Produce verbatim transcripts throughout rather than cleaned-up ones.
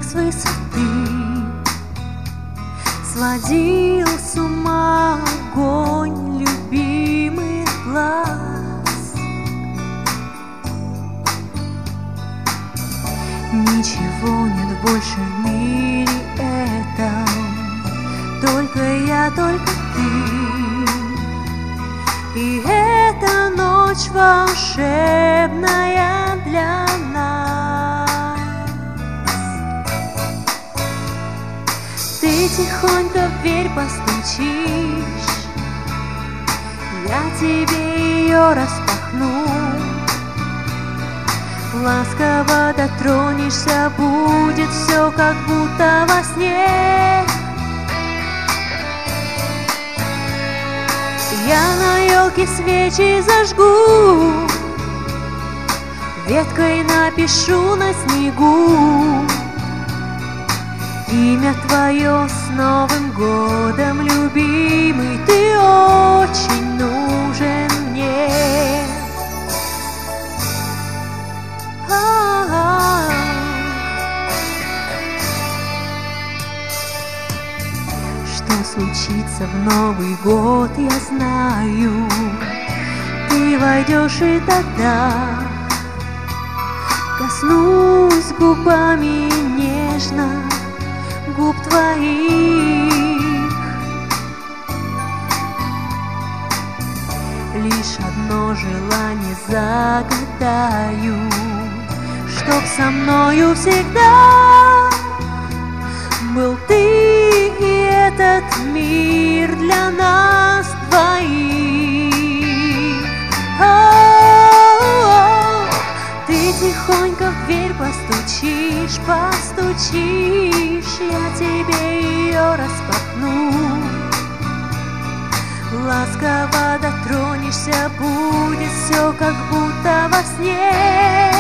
с высоты сводил с ума огонь любимых глаз. Ничего нет больше в мире этом, только я, только ты. И эта ночь волшебная для нас. Ты тихонько в дверь постучишь, я тебе ее распахну. Ласково дотронешься, будет все как будто во сне. Я на елке свечи зажгу, веткой напишу на снегу имя твое с Новым годом, любимый, ты очень нужен мне. А-а-а. Что случится в Новый год, я знаю, ты войдешь и тогда коснусь губами нежно губ твоих. Лишь одно желание загадаю, чтоб со мною всегда был ты и этот мир для нас двоих. О-о-о, ты тихонько в дверь постучишь, постучишь, я тебе ее распахну. Ласково дотронешься, будет все как будто во сне.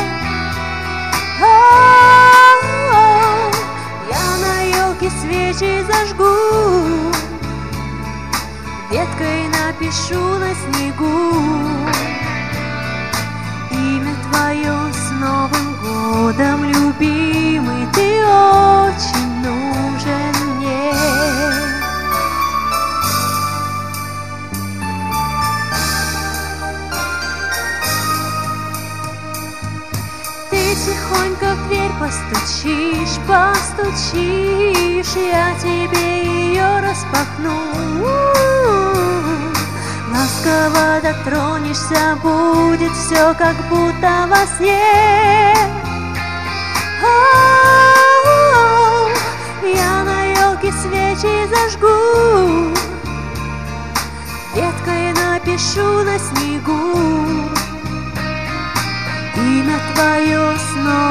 О-о-о, я на елке свечи зажгу, веткой напишу на снегу имя твое с Новым годом, любимый, ты очень нужен мне. Ты тихонько в дверь постучишь, постучишь, я тебе ее распахну. Ласково дотронешься, будет все как будто во сне. О-о-о, я на елке свечи зажгу, веткой напишу на снегу имя твое снова.